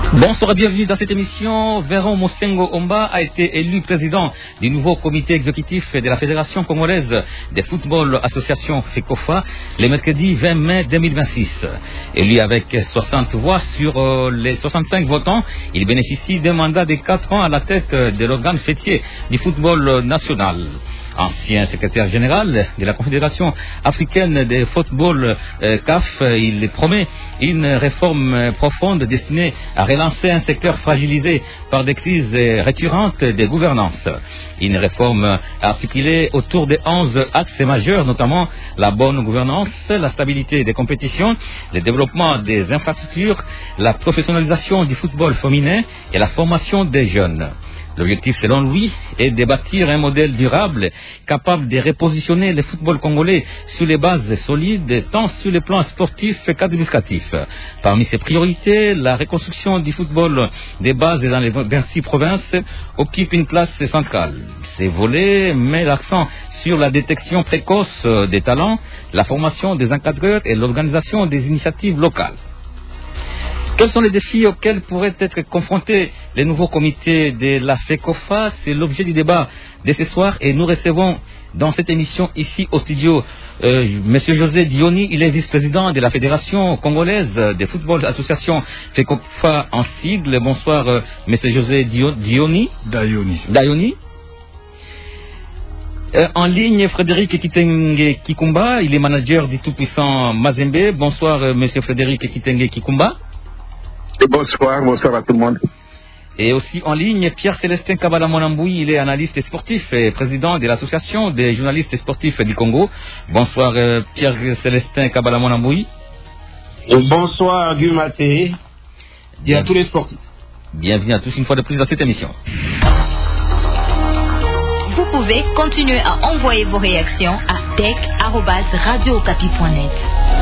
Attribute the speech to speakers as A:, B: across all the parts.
A: Bonsoir et bienvenue dans cette émission. Véron Mosengo Omba a été élu président du nouveau comité exécutif de la Fédération congolaise de football association FECOFA le mercredi 20 mai 2026. Élu avec 60 voix sur les 65 votants, il bénéficie d'un mandat de 4 ans à la tête de l'organe fêtier du football national. Ancien secrétaire général de la Confédération africaine de football CAF, il promet une réforme profonde destinée à relancer un secteur fragilisé par des crises récurrentes de gouvernance. Une réforme articulée autour de 11 axes majeurs, notamment la bonne gouvernance, la stabilité des compétitions, le développement des infrastructures, la professionnalisation du football féminin et la formation des jeunes. L'objectif, selon lui, est de bâtir un modèle durable capable de repositionner le football congolais sur les bases solides, tant sur le plan sportif qu'administratif. Parmi ses priorités, la reconstruction du football des bases dans les 26 provinces occupe une place centrale. Ces volets mettent l'accent sur la détection précoce des talents, la formation des encadreurs et l'organisation des initiatives locales. Quels sont les défis auxquels pourrait être confronté les nouveaux comités de la FECOFA? C'est l'objet du débat de ce soir et nous recevons dans cette émission ici au studio M. José Dioni. Il est vice-président de la Fédération congolaise de football association FECOFA en sigle. Bonsoir M. José Dioni. Dayoni. En ligne, Frédéric Kitenge Kikumba, il est manager du tout-puissant Mazembe. Bonsoir M. Frédéric Kitenge Kikumba.
B: Bonsoir à tout le monde.
A: Et aussi en ligne, Pierre-Célestin Kabala-Monamboui, il est analyste sportif et président de l'association des journalistes sportifs du Congo. Bonsoir Pierre-Célestin Kabala-Monamboui.
C: Bonsoir Guy Maté et à tous les sportifs.
A: Bienvenue à tous une fois de plus dans cette émission.
D: Vous pouvez continuer à envoyer vos réactions à tech@radiokapi.net.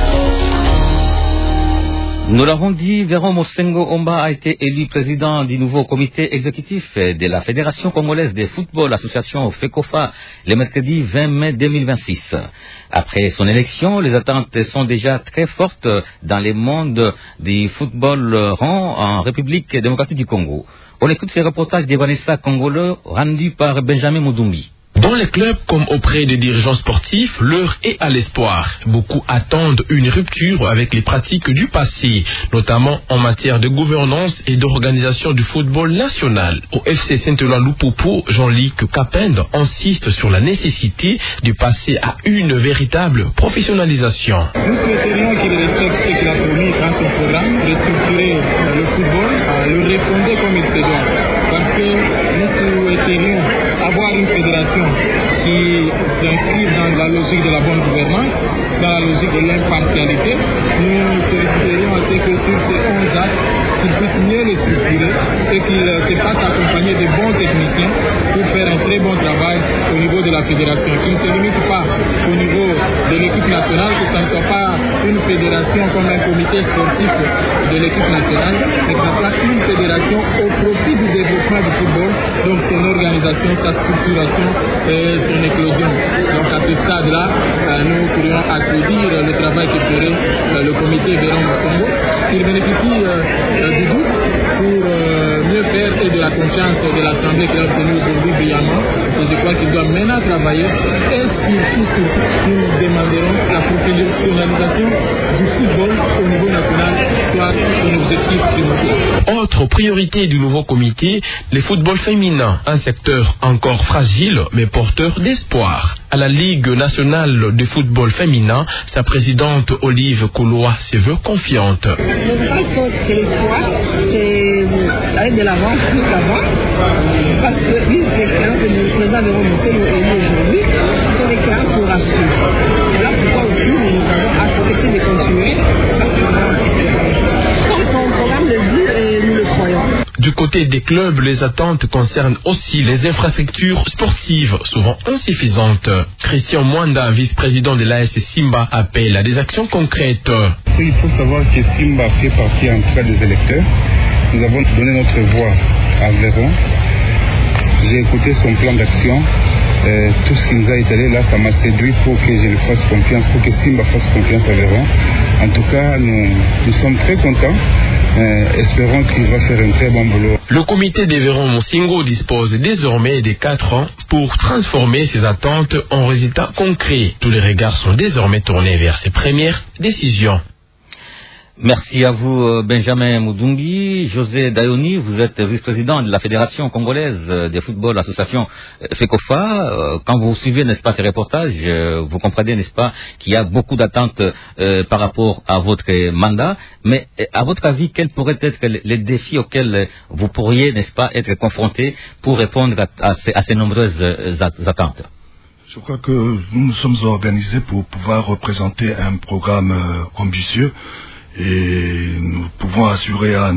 A: Nous l'avons dit, Véron Mosengo Omba a été élu président du nouveau comité exécutif de la Fédération congolaise de football association FECOFA le mercredi 20 mai 2026. Après son élection, les attentes sont déjà très fortes dans le monde du football rond en République démocratique du Congo. On écoute ces reportages de Vanessa Congolo rendus par Benjamin Moudumbi.
E: Dans les clubs comme auprès des dirigeants sportifs, l'heure est à l'espoir. Beaucoup attendent une rupture avec les pratiques du passé, notamment en matière de gouvernance et d'organisation du football national. Au FC Saint-Éloi-Loupopo, Jean-Luc Capende insiste sur la nécessité de passer à une véritable professionnalisation.
F: Nous souhaiterions qu'il respecte ce qu'il a promis dans son programme, restructurer le football, le refonder comme il se doit. Parce que nous souhaiterions avoir une fédération qui s'inscrive dans la logique de la bonne gouvernance, dans la logique de l'impartialité. Nous solliciterions à ce que sur ces 11 actes, qu'ils puissent mieux les structurer et qu'ils se fassent accompagner de bons techniciens pour faire un très bon travail au niveau de la fédération, qui ne se limite pas au niveau de l'équipe nationale, que ce ne soit pas une fédération comme un comité sportif de l'équipe nationale, mais que ce soit une fédération au profit du développement du football, donc son organisation, sa structuration et son éclosion. Donc à ce stade-là, nous pourrions applaudir le travail que ferait le comité Véron Mosengo, qu'il bénéficie du doute pour mieux faire et de la confiance de l'Assemblée qui a obtenu aujourd'hui brillamment. Et je crois qu'il doit maintenant travailler et surtout, nous demanderons la professionnalisation du football au niveau national, soit son objectif primordial.
E: Autre priorité du nouveau comité, le football féminin, un secteur encore fragile mais porteur d'espoir. À la Ligue nationale de football féminin, sa présidente Olive Kouloua se veut confiante.
G: Notre façon de l'espoir, c'est aller de l'avant, plus qu'avant, parce que oui, les expériences que nous avons montées aujourd'hui sont des expériences pour rassurer. Voilà pourquoi aussi nous avons essayer de continuer, parce qu'on a son programme le dit et nous le croyons.
E: Du côté des clubs, les attentes concernent aussi les infrastructures sportives, souvent insuffisantes. Christian Mwanda, vice-président de l'AS Simba, appelle à des actions concrètes.
B: Il faut savoir que Simba fait partie en tout cas des électeurs. Nous avons donné notre voix à Véron. J'ai écouté son plan d'action. Tout ce qui nous a étalé là, ça m'a séduit pour que je lui fasse confiance, pour que Simba fasse confiance à Véron. En tout cas, nous sommes très contents Espérons qu'il va faire un très bon boulot.
E: Le comité des Véron Monsengo dispose désormais de 4 ans pour transformer ses attentes en résultats concrets. Tous les regards sont désormais tournés vers ses premières décisions.
A: Merci à vous, Benjamin Moudumbi. José Dayoni, vous êtes vice-président de la Fédération congolaise de football, association FECOFA. Quand vous suivez, n'est-ce pas, ces reportages, vous comprenez, n'est-ce pas, qu'il y a beaucoup d'attentes par rapport à votre mandat. Mais à votre avis, quels pourraient être les défis auxquels vous pourriez, n'est-ce pas, être confrontés pour répondre à ces nombreuses attentes?
H: Je crois que nous nous sommes organisés pour pouvoir représenter un programme ambitieux. Et nous pouvons assurer à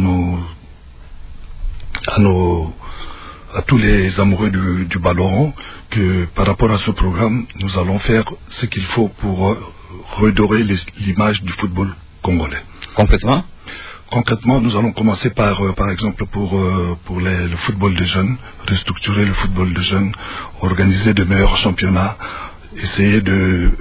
H: tous les amoureux du ballon rond que par rapport à ce programme, nous allons faire ce qu'il faut pour redorer l'image du football congolais.
A: Concrètement ?
H: Concrètement, nous allons commencer par exemple pour le football de jeunes, restructurer le football de jeunes, organiser de meilleurs championnats, essayer de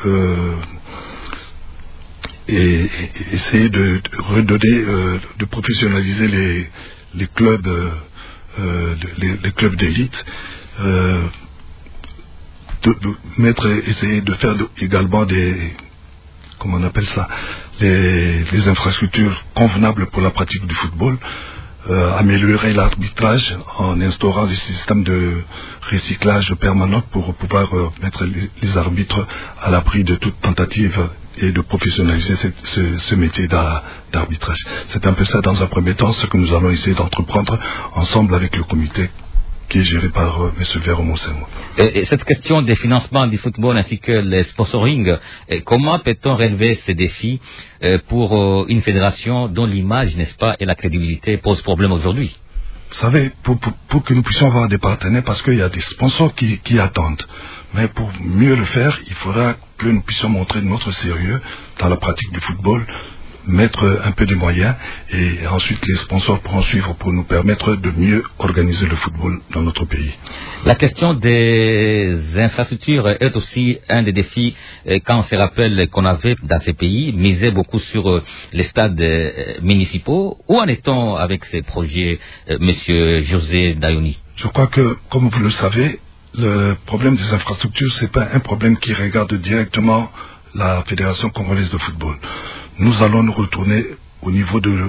H: redonner, de professionnaliser les clubs, les clubs d'élite, essayer de faire également les infrastructures convenables pour la pratique du football, améliorer l'arbitrage en instaurant des systèmes de recyclage permanent pour pouvoir mettre les arbitres à l'abri de toute tentative et de professionnaliser ce métier d'arbitrage. C'est un peu ça dans un premier temps ce que nous allons essayer d'entreprendre ensemble avec le comité qui est géré par M. Véron Monsengo.
A: Et cette question des financements du football ainsi que les sponsoring, comment peut-on relever ces défis pour une fédération dont l'image, n'est-ce pas, et la crédibilité posent problème aujourd'hui?
H: Vous savez, pour que nous puissions avoir des partenaires, parce qu'il y a des sponsors qui attendent. Mais pour mieux le faire, il faudra que nous puissions montrer notre sérieux dans la pratique du football, mettre un peu de moyens, et ensuite les sponsors pourront suivre pour nous permettre de mieux organiser le football dans notre pays.
A: La question des infrastructures est aussi un des défis quand on se rappelle qu'on avait dans ces pays misé beaucoup sur les stades municipaux. Où en est-on avec ces projets, Monsieur José Dayoni?
H: Je crois que, comme vous le savez, le problème des infrastructures, c'est pas un problème qui regarde directement la Fédération congolaise de football. Nous allons nous retourner au niveau de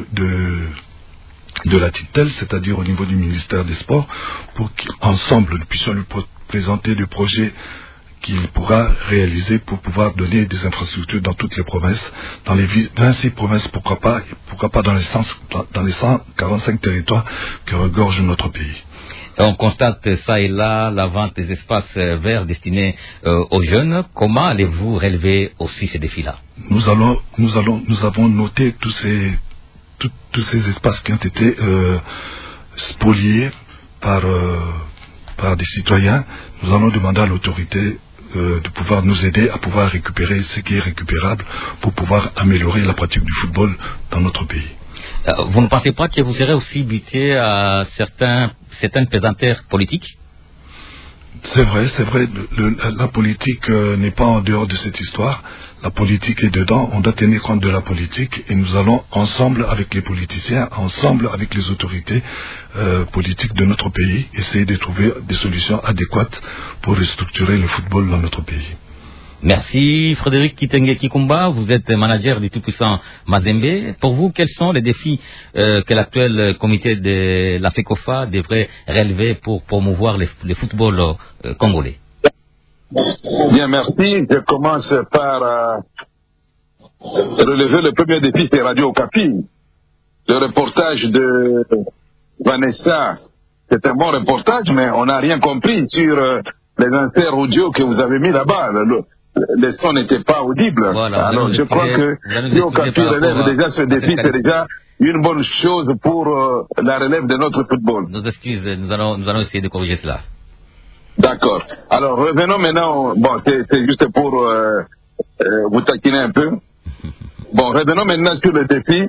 H: la TITEL, c'est-à-dire au niveau du ministère des Sports, pour qu'ensemble nous puissions lui présenter des projets qu'il pourra réaliser pour pouvoir donner des infrastructures dans toutes les provinces, dans les 26 provinces, pourquoi pas dans les 145 territoires que regorge notre pays.
A: On constate ça et là la vente des espaces verts destinés aux jeunes. Comment allez-vous relever aussi ces défis-là?
H: Nous avons noté tous ces espaces qui ont été spoliés par des citoyens. Nous allons demander à l'autorité de pouvoir nous aider à pouvoir récupérer ce qui est récupérable pour pouvoir améliorer la pratique du football dans notre pays.
A: Vous ne pensez pas que vous serez aussi buté à certaines pesanteurs politiques?
H: C'est vrai, la politique n'est pas en dehors de cette histoire. La politique est dedans, on doit tenir compte de la politique et nous allons ensemble avec les politiciens, ensemble avec les autorités politiques de notre pays, essayer de trouver des solutions adéquates pour restructurer le football dans notre pays.
A: Merci Frédéric Kitenge Kikumba, vous êtes manager du tout-puissant Mazembe. Pour vous, quels sont les défis que l'actuel comité de la FECOFA devrait relever pour promouvoir le football congolais?
I: Bien, merci. Je commence par relever le premier défi, c'est Radio Okapi. Le reportage de Vanessa, c'est un bon reportage, mais on n'a rien compris sur les inserts audio que vous avez mis là-bas. Le son n'était pas audible.
A: Voilà,
I: alors je crois que si Okapi relève déjà ce défi, c'est déjà une bonne chose pour la relève de notre football.
A: Nos excuses, nous allons essayer de corriger cela.
I: D'accord. Alors revenons maintenant, bon c'est juste pour vous taquiner un peu. Bon, revenons maintenant sur le défi.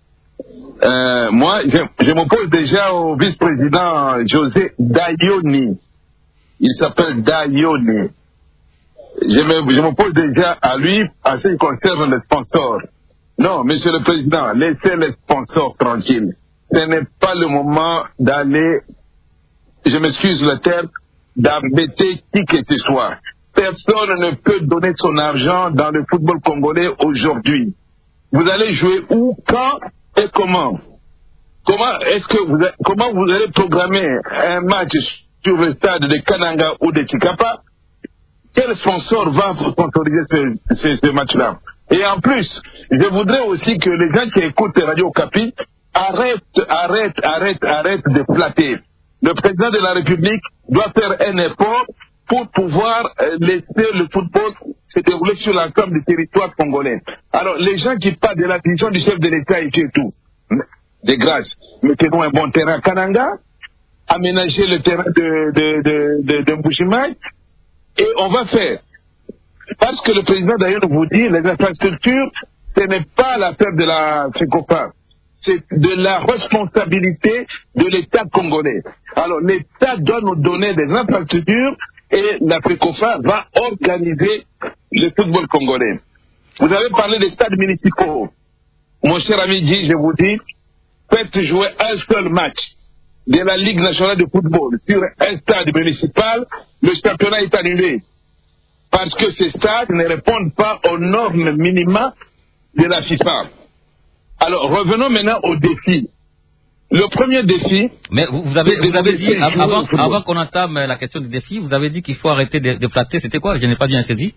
I: Moi, je m'oppose déjà au vice-président José Dayoni. Il s'appelle Dayoni. Je m'oppose déjà à lui en ce qui concerne les sponsors. Non, Monsieur le Président, laissez les sponsors tranquilles. Ce n'est pas le moment d'aller, je m'excuse le terme, d'embêter qui que ce soit. Personne ne peut donner son argent dans le football congolais aujourd'hui. Vous allez jouer où, quand et comment? Comment vous allez programmer un match sur le stade de Kananga ou de Chikapa? Quel sponsor va sponsoriser ce match-là? Et en plus, je voudrais aussi que les gens qui écoutent Radio Okapi arrêtent de flatter. Le président de la République doit faire un effort pour pouvoir laisser le football se dérouler sur l'ensemble du territoire congolais. Alors, les gens qui parlent de la vision du chef de l'État et tout, de grâce, mettez-nous un bon terrain à Kananga, aménager le terrain de Mbujimayi, et on va faire. Parce que le président d'ailleurs vous dit, les infrastructures, ce n'est pas l'affaire de la FECOFA. C'est de la responsabilité de l'État congolais. Alors l'État doit nous donner des infrastructures et la FECOFA va organiser le football congolais. Vous avez parlé des stades municipaux. Mon cher ami Guy, je vous dis, faites jouer un seul match de la Ligue nationale de football sur un stade municipal, le championnat est annulé. Parce que ces stades ne répondent pas aux normes minimales de la FIFA. Alors, revenons maintenant au défi. Le premier défi...
A: Mais vous avez dit, avant qu'on entame la question du défi, vous avez dit qu'il faut arrêter de flatter. C'était quoi? Je n'ai pas bien saisi.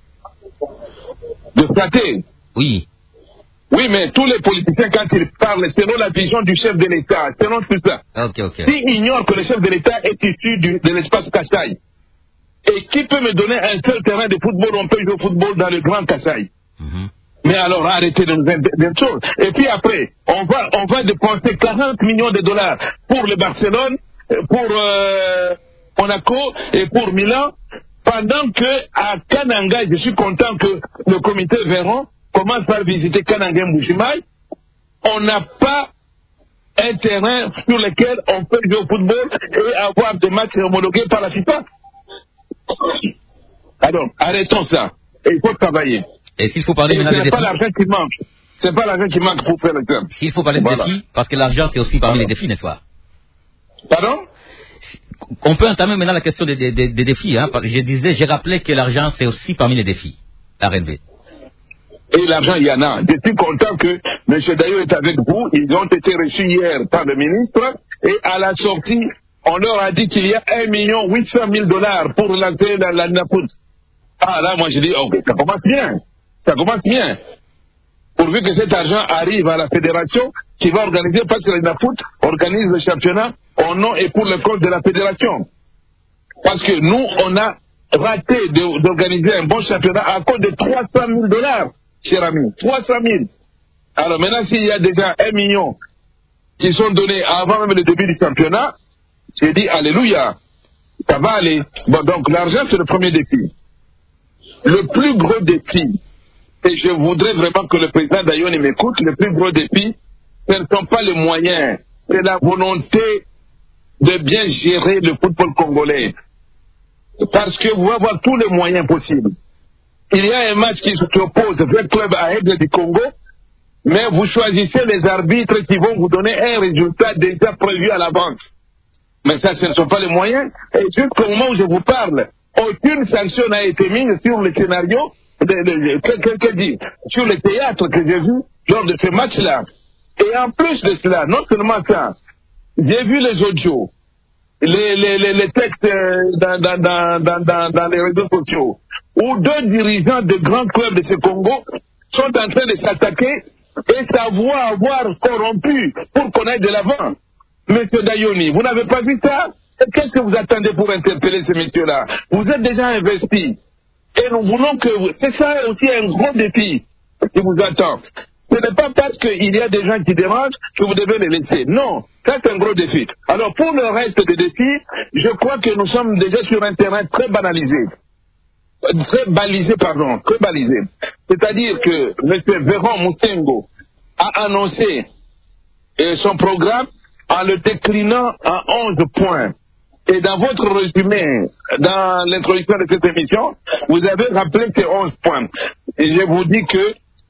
I: De flatter?
A: Oui.
I: Oui, mais tous les politiciens, quand ils parlent, selon la vision du chef de l'État, selon tout ça.
A: Ok.
I: S'ils ignorent que le chef de l'État est issu de l'espace Kasaï, et qui peut me donner un seul terrain de football, on peut jouer au football dans le Grand Kasaï. Mais alors arrêtez de nous dire des choses. Et puis après, on va dépenser 40 millions de dollars pour le Barcelone, pour Monaco et pour Milan, pendant que à Kananga, je suis content que le comité Véron commence par visiter Kananga Mbujimayi. On n'a pas un terrain sur lequel on peut jouer au football et avoir des matchs homologués par la FIFA. Alors, arrêtons ça. Et il faut travailler.
A: Et s'il faut parler maintenant des défis...
I: C'est pas l'argent qui manque. C'est pas l'argent qui manque pour faire l'examen.
A: S'il faut parler des défis, parce que l'argent c'est aussi parmi les défis, n'est-ce pas?
I: Pardon?
A: On peut entamer maintenant la question des défis. Hein, j'ai rappelé que l'argent c'est aussi parmi les défis à relever.
I: Et l'argent, il y en a. Je suis content que M. Dayo est avec vous. Ils ont été reçus hier par le ministre. Et à la sortie, on leur a dit qu'il y a 1 800 000 $ pour lancer la NAPUT. Ah là, moi je dis, ok, ça commence bien. Ça commence bien. Pourvu que cet argent arrive à la fédération qui va organiser, parce que la NAPUT organise le championnat au nom et pour le compte de la fédération. Parce que nous, on a raté d'organiser un bon championnat à cause de 300 000 $, cher ami. 300 000. Alors maintenant, s'il y a déjà 1 million qui sont donnés avant même le début du championnat, j'ai dit, alléluia, ça va aller. Bon, donc l'argent, c'est le premier défi. Le plus gros défi, et je voudrais vraiment que le président Dayoni m'écoute, le plus gros défi, ce ne sont pas les moyens, c'est la volonté de bien gérer le football congolais. Parce que vous allez avoir tous les moyens possibles. Il y a un match qui s'oppose vers Club Aigle du Congo, mais vous choisissez les arbitres qui vont vous donner un résultat déjà prévu à l'avance. Mais ça, ce ne sont pas les moyens. Et jusqu'au moment où je vous parle, aucune sanction n'a été mise sur le scénario, sur le théâtre que j'ai vu lors de ce match-là. Et en plus de cela, non seulement ça, j'ai vu les audios, les textes dans les réseaux sociaux, où 2 dirigeants de grands clubs de ce Congo sont en train de s'attaquer et savoir avoir corrompu pour qu'on aille de l'avant. Monsieur Dayoni, vous n'avez pas vu ça? Qu'est-ce que vous attendez pour interpeller ces messieurs-là? Vous êtes déjà investis. Et nous voulons que... C'est ça aussi un gros défi qui vous attend. Ce n'est pas parce qu'il y a des gens qui dérangent que vous devez les laisser. Non, ça c'est un gros défi. Alors pour le reste des défis, je crois que nous sommes déjà sur un terrain très banalisé. Très balisé. C'est-à-dire que M. Véron Moussengo a annoncé son programme en le déclinant en 11 points. Et dans votre résumé, dans l'introduction de cette émission, vous avez rappelé ces 11 points. Et je vous dis que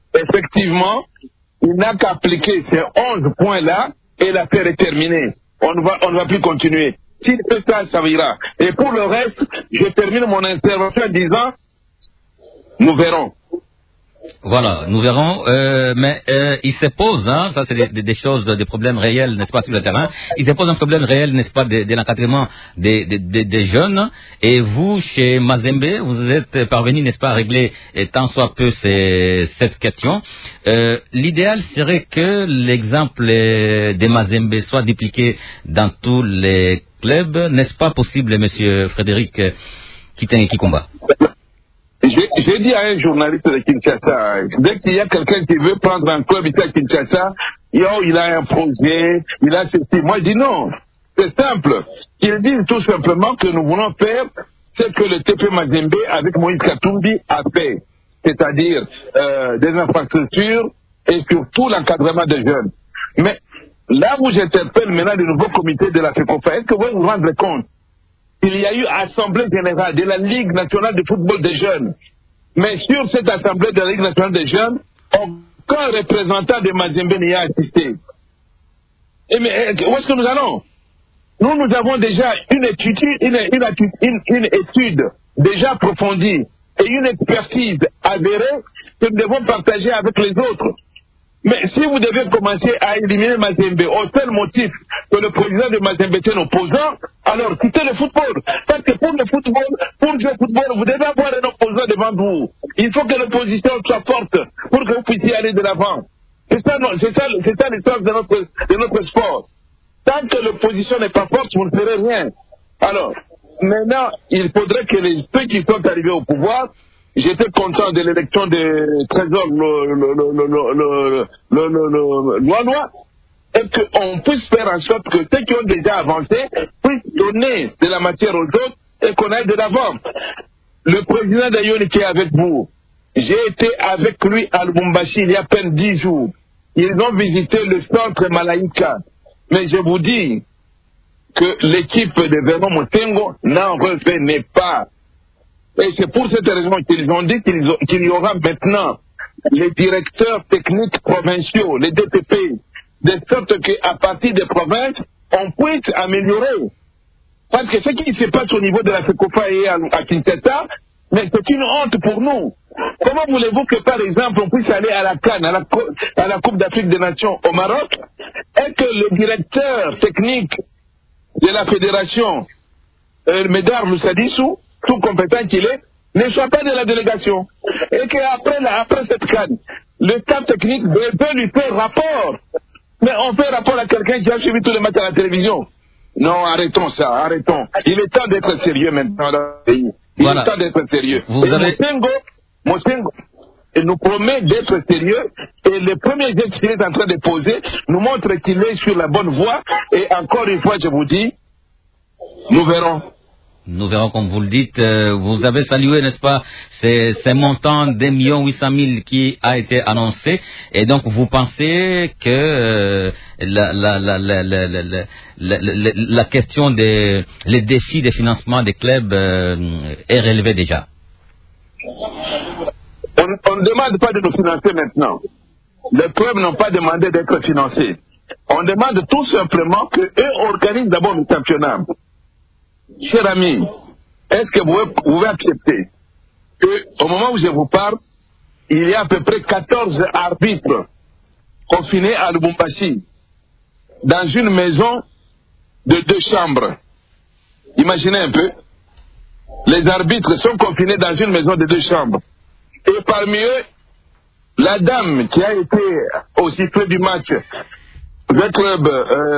I: effectivement, il n'a qu'à appliquer ces 11 points-là et l'affaire est terminée. On ne va plus continuer. S'il fait ça, ça ira. Et pour le reste, je termine mon intervention en disant, nous verrons.
A: Voilà, nous verrons, mais il se pose, hein, ça c'est des choses, des problèmes réels, n'est-ce pas, sur le terrain, il se pose un problème réel, n'est-ce pas, de l'encadrement des jeunes, et vous, chez Mazembe, vous êtes parvenu, n'est-ce pas, à régler tant soit peu cette question. L'idéal serait que l'exemple de Mazembe soit dupliqué dans tous les clubs, n'est-ce pas possible, monsieur Frédéric Kikomba?
I: J'ai dit à un journaliste de Kinshasa, dès qu'il y a quelqu'un qui veut prendre un club ici à Kinshasa, il a un projet, il a ceci. Moi, je dis non. C'est simple. Ils disent tout simplement que nous voulons faire ce que le TP Mazembe avec Moïse Katumbi a fait. C'est-à-dire des infrastructures et surtout l'encadrement des jeunes. Mais là où j'interpelle maintenant le nouveau comité de la FECOFA, est-ce que vous vous rendez compte? Il y a eu assemblée générale de la Ligue nationale de football des jeunes. Mais sur cette assemblée de la Ligue nationale des jeunes, aucun représentant de Mazembe n'y a assisté. Et mais où est-ce que nous allons? Nous avons déjà une étude déjà approfondie et une expertise avérée que nous devons partager avec les autres. Mais si vous devez commencer à éliminer Mazembe au tel motif que le président de Mazembe est un opposant, alors quittez le football. Parce que pour le football, pour jouer au football, vous devez avoir un opposant devant vous. Il faut que l'opposition soit forte pour que vous puissiez aller de l'avant. C'est ça l'histoire de notre sport. Tant que l'opposition n'est pas forte, vous ne ferez rien. Alors, maintenant, il faudrait que ceux qui sont arrivés au pouvoir. J'étais content de l'élection de Trésor Loanois et qu'on puisse faire en sorte que ceux qui ont déjà avancé puissent donner de la matière aux autres et qu'on aille de l'avant. Le président d'Ayoni qui est avec vous, j'ai été avec lui à Lubumbashi il y a à peine 10 jours. Ils ont visité le centre Malaika. Mais je vous dis que l'équipe de Vernon Mosengo n'en revenait pas. Et c'est pour cette raison qu'ils ont dit qu'il y aura maintenant les directeurs techniques provinciaux, les DTP, de sorte qu'à partir des provinces, on puisse améliorer. Parce que ce qui se passe au niveau de la FECOFA et à Kinshasa, mais c'est une honte pour nous. Comment voulez-vous que, par exemple, on puisse aller à la CAN, à la Coupe d'Afrique des Nations au Maroc, et que le directeur technique de la fédération, Médard Moussadissou, tout compétent qu'il est, ne soit pas de la délégation. Et qu'après cette canne, le staff technique peut lui faire rapport. Mais on fait rapport à quelqu'un qui a suivi tous les matchs à la télévision. Non, arrêtons ça, arrêtons. Il est temps d'être sérieux maintenant dans le pays. Il est temps d'être sérieux. Mosengo nous promet d'être sérieux et les premiers gestes qu'il est en train de poser nous montrent qu'il est sur la bonne voie. Et encore une fois, je vous dis, nous verrons.
A: Nous verrons, comme vous le dites, vous avez salué, n'est-ce pas, ces montants d'1,8 million qui a été annoncé, et donc vous pensez que la question les défis de financement des clubs est relevée déjà?
I: On ne demande pas de nous financer maintenant. Les clubs n'ont pas demandé d'être financés. On demande tout simplement qu'eux organisent d'abord le championnat. Cher ami, est-ce que vous pouvez accepter qu'au moment où je vous parle, il y a à peu près 14 arbitres confinés à Lubumbashi, dans une maison de 2 chambres. Imaginez un peu, les arbitres sont confinés dans une maison de 2 chambres. Et parmi eux, la dame qui a été au sifflet du match du club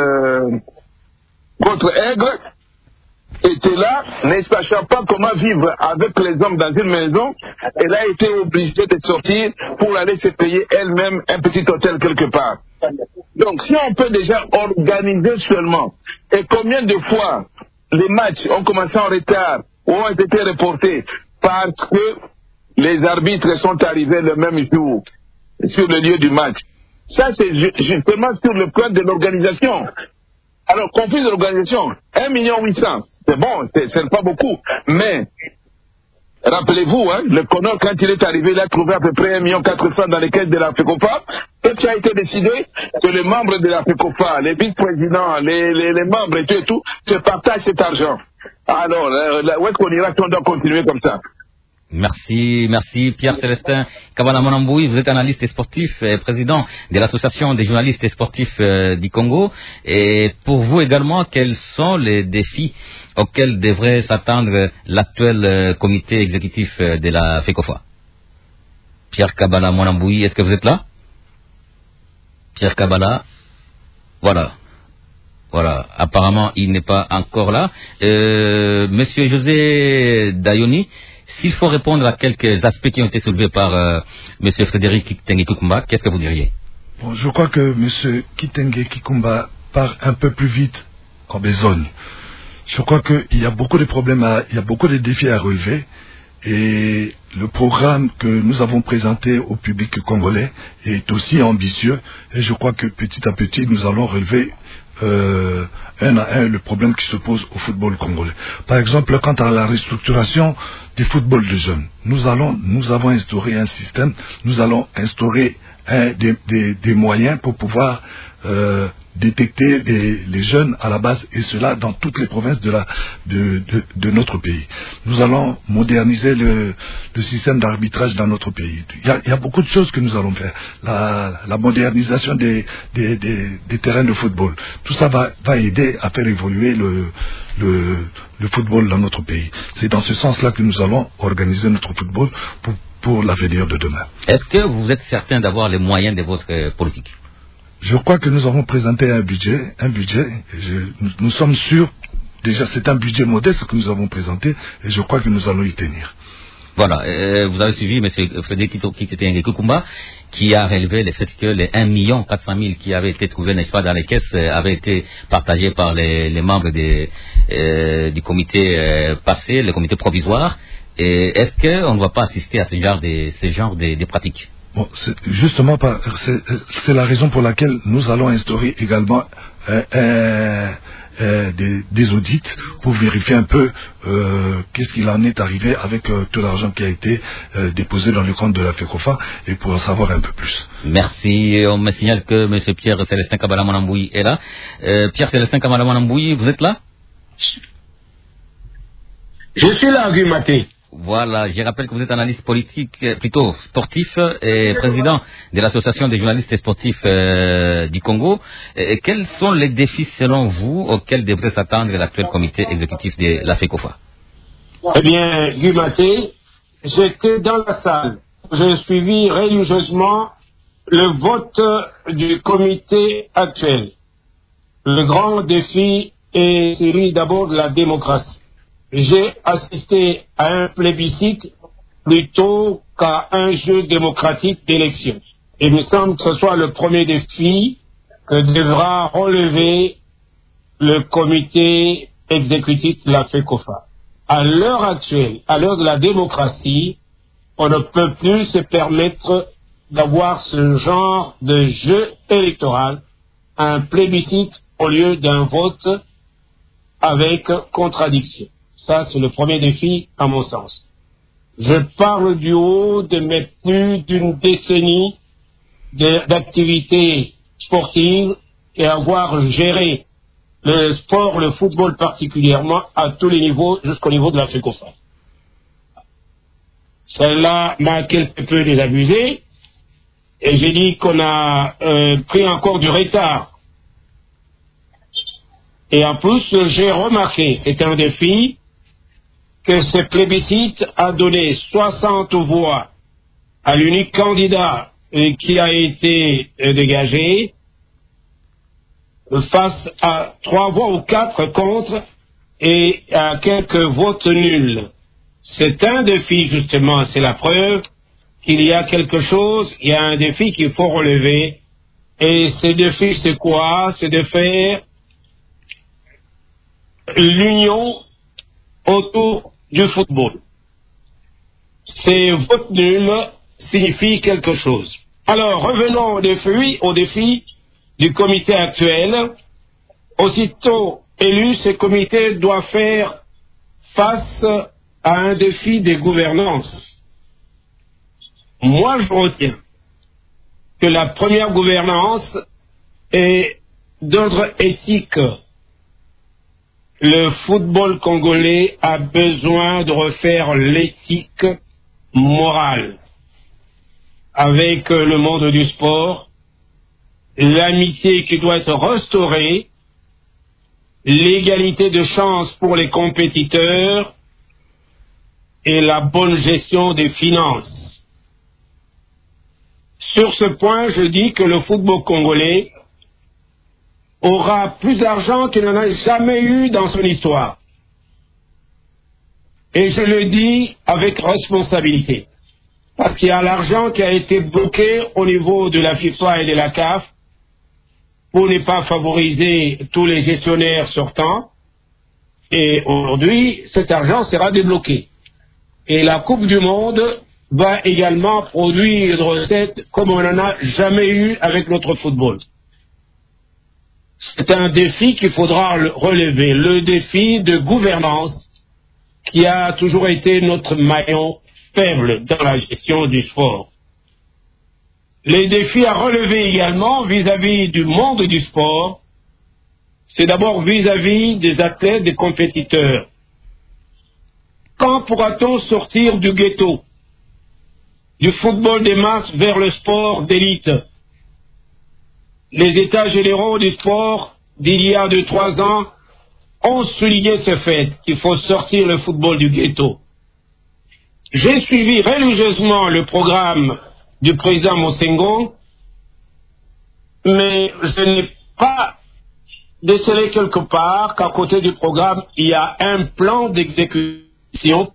I: contre Aigre, était là, ne sachant pas comment vivre avec les hommes dans une maison, elle a été obligée de sortir pour aller se payer elle-même un petit hôtel quelque part. Donc si on peut déjà organiser seulement, et combien de fois les matchs ont commencé en retard ou ont été reportés parce que les arbitres sont arrivés le même jour sur le lieu du match. Ça c'est justement sur le plan de l'organisation. Alors, conflit de l'organisation, 1,8 million, c'est bon, c'est pas beaucoup, mais Rappelez-vous, hein, le Conor, quand il est arrivé, il a trouvé à peu près 1 400 000 dans les caisses de la FECOFA. Qu'est-ce qui a été décidé? Que les membres de la FECOFA, les vice-présidents, les membres et tout, se partagent cet argent. Alors, où est-ce qu'on ira si on doit continuer comme ça?
A: Merci, Pierre Célestin Kabala Monamboui, vous êtes analyste sportif et président de l'association des journalistes sportifs du Congo. Et pour vous également, quels sont les défis auxquels devrait s'attendre l'actuel comité exécutif de la FECOFA? Pierre Kabala Monamboui, est-ce que vous êtes là? Pierre Kabala, voilà, apparemment il n'est pas encore là. Monsieur José Dayoni, s'il faut répondre à quelques aspects qui ont été soulevés par M. Frédéric Kitenge Kikumba, qu'est-ce que vous diriez?
H: Bon, je crois que M. Kitenge Kikumba part un peu plus vite en besogne. Je crois qu'il y a beaucoup de problèmes, il y a beaucoup de défis à relever. Et le programme que nous avons présenté au public congolais est aussi ambitieux. Et je crois que petit à petit, nous allons relever un à un le problème qui se pose au football congolais. Par exemple, quant à la restructuration du football de jeunes, nous avons instauré un système, nous allons instaurer des moyens pour pouvoir détecter les jeunes à la base, et cela dans toutes les provinces de notre pays. Nous allons moderniser le système d'arbitrage dans notre pays. Il y a beaucoup de choses que nous allons faire. La modernisation des terrains de football. Tout ça va aider à faire évoluer le football dans notre pays. C'est dans ce sens-là que nous allons organiser notre football pour l'avenir de demain.
A: Est-ce que vous êtes certain d'avoir les moyens de votre politique?
H: Je crois que nous avons présenté un budget. Nous sommes sûrs, déjà c'est un budget modeste que nous avons présenté, et je crois que nous allons y tenir.
A: Voilà, vous avez suivi M. Frédéric Kitenge Kikumba, qui a relevé le fait que les 1 400 000 qui avaient été trouvés, n'est-ce pas, dans les caisses, avaient été partagés par les membres du comité passé, le comité provisoire. Et est-ce qu'on ne va pas assister à ce genre de pratiques?
H: Bon, c'est la raison pour laquelle nous allons instaurer également des audits pour vérifier un peu qu'est-ce qu'il en est arrivé avec tout l'argent qui a été déposé dans le compte de la FECOFA, et pour en savoir un peu plus.
A: Merci. On me signale que M. Pierre Célestin Kabala Monamboui est là. Pierre Célestin Kabala Monamboui, vous êtes là?
C: Je suis là, Gumaté.
A: Voilà, je rappelle que vous êtes analyste politique, plutôt sportif, et président de l'association des journalistes sportifs du Congo. Quels sont les défis, selon vous, auxquels devrait s'attendre l'actuel comité exécutif de la FECOFA?
C: Eh bien, Gumaté, j'étais dans la salle. J'ai suivi religieusement le vote du comité actuel. Le grand défi est celui d'abord de la démocratie. J'ai assisté à un plébiscite plutôt qu'à un jeu démocratique d'élection. Il me semble que ce soit le premier défi que devra relever le comité exécutif de la FECOFA. À l'heure actuelle, à l'heure de la démocratie, on ne peut plus se permettre d'avoir ce genre de jeu électoral, un plébiscite au lieu d'un vote avec contradiction. Ça, c'est le premier défi, à mon sens. Je parle du haut de mes plus d'une décennie d'activités sportives et avoir géré le sport, le football particulièrement, à tous les niveaux, jusqu'au niveau de la FECOFA. Celle-là m'a quelque peu désabusé, et j'ai dit qu'on a pris encore du retard. Et en plus, j'ai remarqué, c'est un défi, que ce plébiscite a donné 60 voix à l'unique candidat qui a été dégagé, face à 3 voix ou 4 contre et à quelques votes nuls. C'est un défi, justement, c'est la preuve qu'il y a quelque chose, il y a un défi qu'il faut relever. Et ce défi, c'est quoi? C'est de faire l'union autour du football. Ces votes nuls signifient quelque chose. Alors, revenons au défi du comité actuel. Aussitôt élu, ce comité doit faire face à un défi des gouvernances. Moi, je retiens que la première gouvernance est d'ordre éthique. Le football congolais a besoin de refaire l'éthique morale avec le monde du sport, l'amitié qui doit être restaurée, l'égalité de chance pour les compétiteurs et la bonne gestion des finances. Sur ce point, je dis que le football congolais aura plus d'argent qu'il n'en a jamais eu dans son histoire. Et je le dis avec responsabilité, parce qu'il y a l'argent qui a été bloqué au niveau de la FIFA et de la CAF pour ne pas favoriser tous les gestionnaires sortants. Et aujourd'hui, cet argent sera débloqué. Et la Coupe du Monde va également produire de recettes comme on n'en a jamais eu avec notre football. C'est un défi qu'il faudra relever, le défi de gouvernance qui a toujours été notre maillon faible dans la gestion du sport. Les défis à relever également vis-à-vis du monde du sport, c'est d'abord vis-à-vis des athlètes, des compétiteurs. Quand pourra-t-on sortir du ghetto, du football des masses vers le sport d'élite? Les États généraux du sport d'il y a 2-3 ans ont souligné ce fait qu'il faut sortir le football du ghetto. J'ai suivi religieusement le programme du président Mosengo, mais je n'ai pas décelé quelque part qu'à côté du programme, il y a un plan d'exécution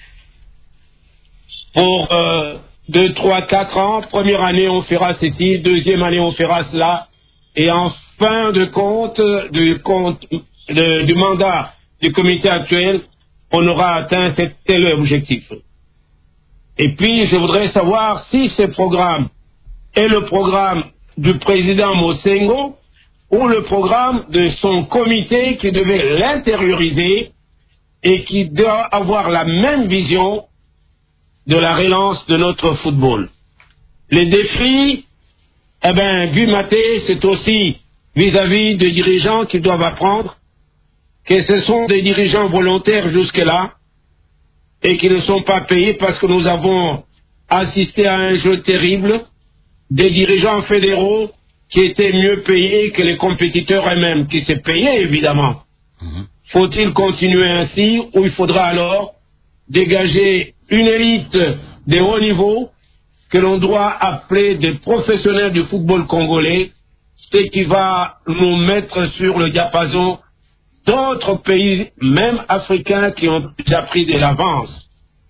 C: pour 2, 3, 4 ans. Première année, on fera ceci, deuxième année, on fera cela, et en fin de compte du mandat du comité actuel, on aura atteint cet tel objectif. Et puis, je voudrais savoir si ce programme est le programme du président Mosengo ou le programme de son comité qui devait l'intérioriser et qui doit avoir la même vision de la relance de notre football. Les défis, Guy Maté, c'est aussi vis-à-vis des dirigeants qui doivent apprendre que ce sont des dirigeants volontaires jusque-là et qui ne sont pas payés parce que nous avons assisté à un jeu terrible des dirigeants fédéraux qui étaient mieux payés que les compétiteurs eux-mêmes, qui s'est payé évidemment. Faut-il continuer ainsi ou il faudra alors dégager une élite de haut niveau que l'on doit appeler des professionnels du football congolais, ce qui va nous mettre sur le diapason d'autres pays, même africains, qui ont déjà pris de l'avance.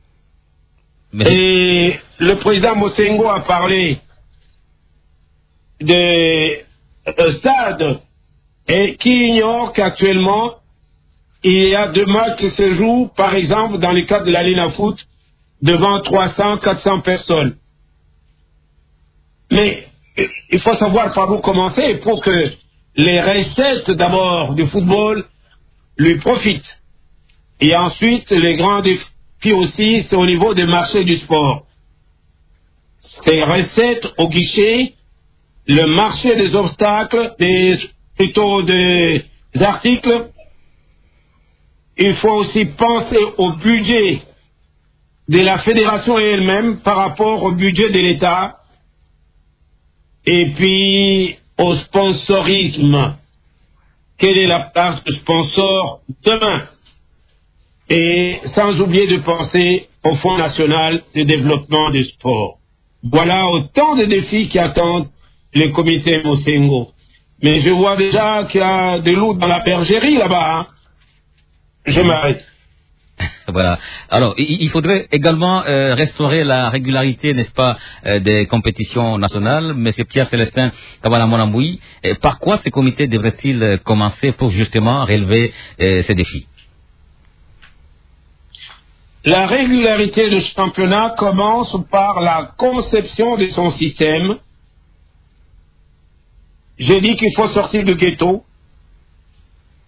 C: Et le président Mosengo a parlé de stade et qui ignore qu'actuellement il y a 2 matchs qui se jouent, par exemple, dans le cadre de la Ligue Foot, devant 300, 400 personnes. Mais il faut savoir par où commencer pour que les recettes d'abord du football lui profitent. Et ensuite, les grands défis aussi, c'est au niveau des marchés du sport. Ces recettes au guichet, le marché des obstacles, plutôt des articles, il faut aussi penser au budget de la fédération elle-même par rapport au budget de l'État et puis au sponsorisme. Quelle est la place du sponsor demain? Et sans oublier de penser au Fonds national de développement du sport. Voilà autant de défis qui attendent les comités Mosengo. Mais je vois déjà qu'il y a des loups dans la bergerie là-bas. Hein. Je m'arrête.
A: Voilà. Alors, il faudrait également restaurer la régularité, n'est-ce pas, des compétitions nationales. Monsieur Pierre-Célestin Kabala-Monamboui, par quoi ces comités devraient-ils commencer pour justement relever ces défis?
C: La régularité du championnat commence par la conception de son système. J'ai dit qu'il faut sortir du ghetto.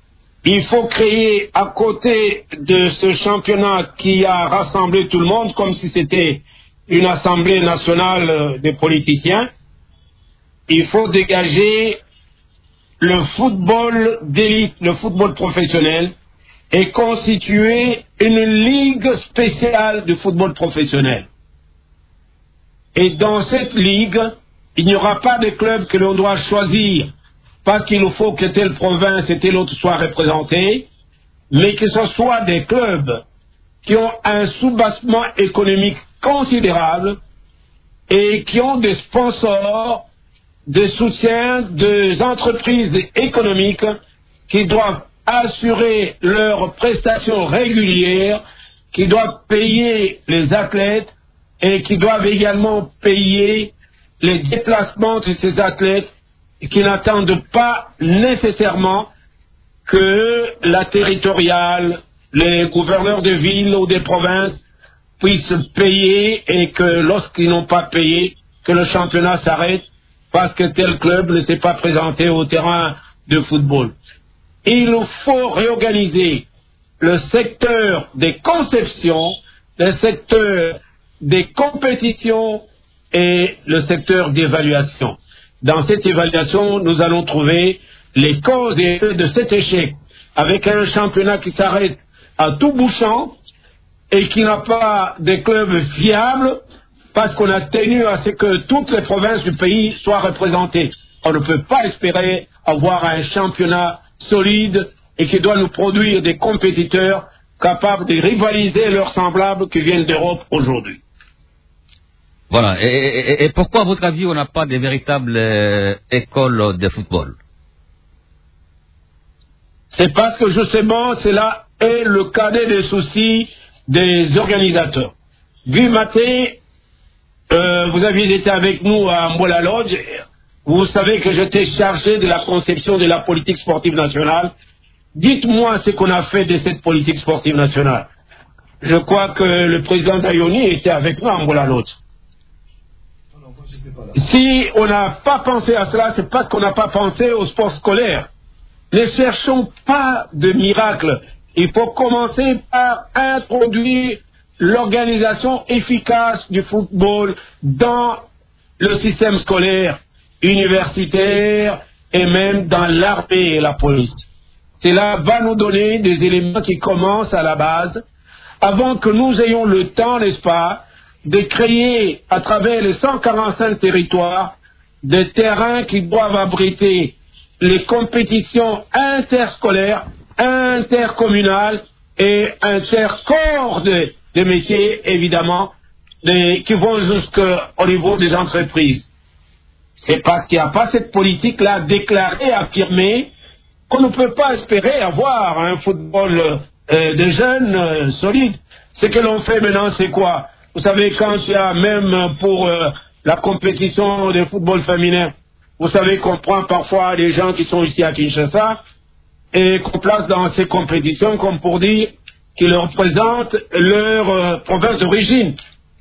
C: Il faut créer, à côté de ce championnat qui a rassemblé tout le monde, comme si c'était une assemblée nationale des politiciens, il faut dégager le football d'élite, le football professionnel, et constituer une ligue spéciale du football professionnel. Et dans cette ligue, il n'y aura pas de club que l'on doit choisir parce qu'il nous faut que telle province et telle autre soit représentée, mais que ce soit des clubs qui ont un soubassement économique considérable et qui ont des sponsors, des soutiens des entreprises économiques qui doivent assurer leurs prestations régulières, qui doivent payer les athlètes et qui doivent également payer les déplacements de ces athlètes et qui n'attendent pas nécessairement que la territoriale, les gouverneurs de ville ou des provinces puissent payer et que lorsqu'ils n'ont pas payé, que le championnat s'arrête parce que tel club ne s'est pas présenté au terrain de football. Il faut réorganiser le secteur des conceptions, le secteur des compétitions et le secteur d'évaluation. Dans cette évaluation, nous allons trouver les causes et effets de cet échec, avec un championnat qui s'arrête à tout bout champ et qui n'a pas de clubs fiables parce qu'on a tenu à ce que toutes les provinces du pays soient représentées. On ne peut pas espérer avoir un championnat solide et qui doit nous produire des compétiteurs capables de rivaliser leurs semblables qui viennent d'Europe aujourd'hui.
A: Voilà. Et pourquoi, à votre avis, on n'a pas de véritables écoles de football?
C: C'est parce que justement, cela est le cadet des soucis des organisateurs. Guy Maté, vous aviez été avec nous à Mbola Lodge. Vous savez que j'étais chargé de la conception de la politique sportive nationale. Dites-moi ce qu'on a fait de cette politique sportive nationale. Je crois que le président Dayoni était avec nous à Mbola Lodge. Si on n'a pas pensé à cela, c'est parce qu'on n'a pas pensé au sport scolaire. Ne cherchons pas de miracle. Il faut commencer par introduire l'organisation efficace du football dans le système scolaire, universitaire et même dans l'armée et la police. Cela va nous donner des éléments qui commencent à la base avant que nous ayons le temps, n'est-ce pas, de créer à travers les 145 territoires des terrains qui doivent abriter les compétitions interscolaires, intercommunales et intercorps de métiers, évidemment, qui vont jusqu'au niveau des entreprises. C'est parce qu'il n'y a pas cette politique-là déclarée, affirmée, qu'on ne peut pas espérer avoir un football de jeunes solide. Ce que l'on fait maintenant, c'est quoi? Vous savez, quand il y a même pour la compétition de football féminin, vous savez qu'on prend parfois des gens qui sont ici à Kinshasa et qu'on place dans ces compétitions comme pour dire qu'ils représentent leur province d'origine.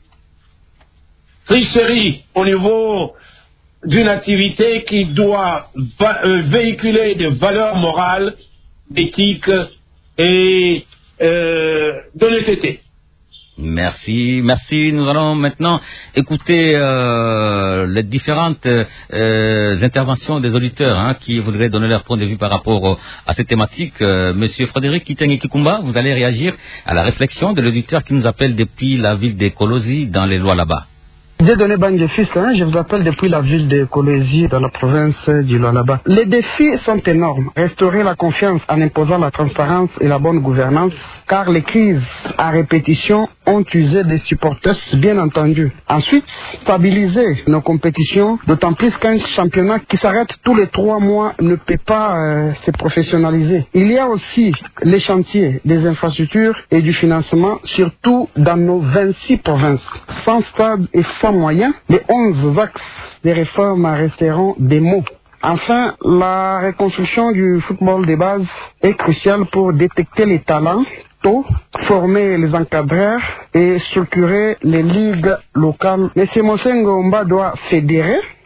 C: Tricherie au niveau d'une activité qui doit véhiculer des valeurs morales, d'éthique et d'honnêteté.
A: Merci, merci. Nous allons maintenant écouter les différentes interventions des auditeurs qui voudraient donner leur point de vue par rapport à cette thématique. Monsieur Frédéric Kitenge Kikumba, vous allez réagir à la réflexion de l'auditeur qui nous appelle depuis la ville de Kolosi dans les lois là-bas.
J: Dieudonné Bangefis, je vous appelle depuis la ville de Kolosi dans la province du Lualaba. Les défis sont énormes. Restaurer la confiance en imposant la transparence et la bonne gouvernance, car les crises à répétition ont usé des supporters, bien entendu. Ensuite, stabiliser nos compétitions, d'autant plus qu'un championnat qui s'arrête tous les 3 mois ne peut pas se professionnaliser. Il y a aussi les chantiers des infrastructures et du financement, surtout dans nos 26 provinces. Sans stade et sans moyens, les 11 axes des réformes resteront des mots. Enfin, la reconstruction du football de base est cruciale pour détecter les talents tôt, former les encadreurs et structurer les ligues locales. M. Mosengo Omba doit fédérer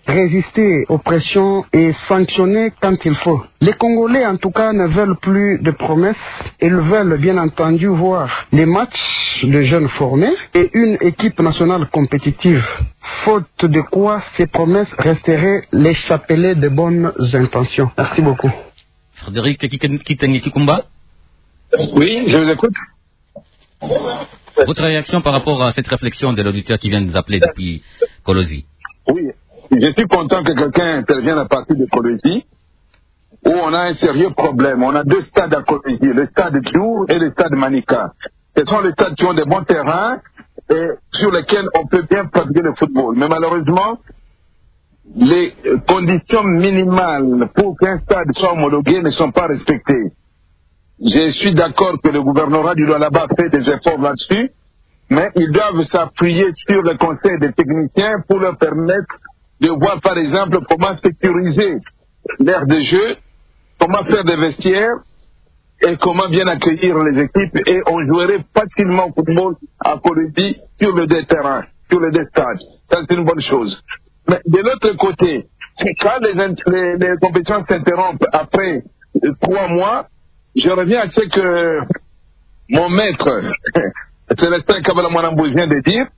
J: résister aux pressions et sanctionner quand il faut. Les Congolais, en tout cas, ne veulent plus de promesses. Ils veulent bien entendu voir les matchs de jeunes formés et une équipe nationale compétitive. Faute de quoi, ces promesses resteraient les chapelets de bonnes intentions. Merci beaucoup.
A: Frédéric Kikumba.
I: Oui, je vous écoute.
A: Votre réaction par rapport à cette réflexion de l'auditeur qui vient de nous appeler depuis Kolosi?
I: Oui, je suis content que quelqu'un intervienne à partir de Kolosi, où on a un sérieux problème. On a deux stades à Kolosi, le stade Djour et le stade Manika. Ce sont les stades qui ont des bons terrains et sur lesquels on peut bien pratiquer le football. Mais malheureusement, les conditions minimales pour qu'un stade soit homologué ne sont pas respectées. Je suis d'accord que le gouvernorat du Lualaba fait des efforts là-dessus, mais ils doivent s'appuyer sur le conseil des techniciens pour leur permettre de voir, par exemple, comment sécuriser l'aire de jeu, comment faire des vestiaires et comment bien accueillir les équipes. Et on jouerait facilement au football à Kolosi sur les deux terrains, sur les deux stades. Ça, c'est une bonne chose. Mais de l'autre côté, quand les compétitions s'interrompent après 3 mois, je reviens à ce que mon maître, Célestin Kabbalamouanambou, vient de dire.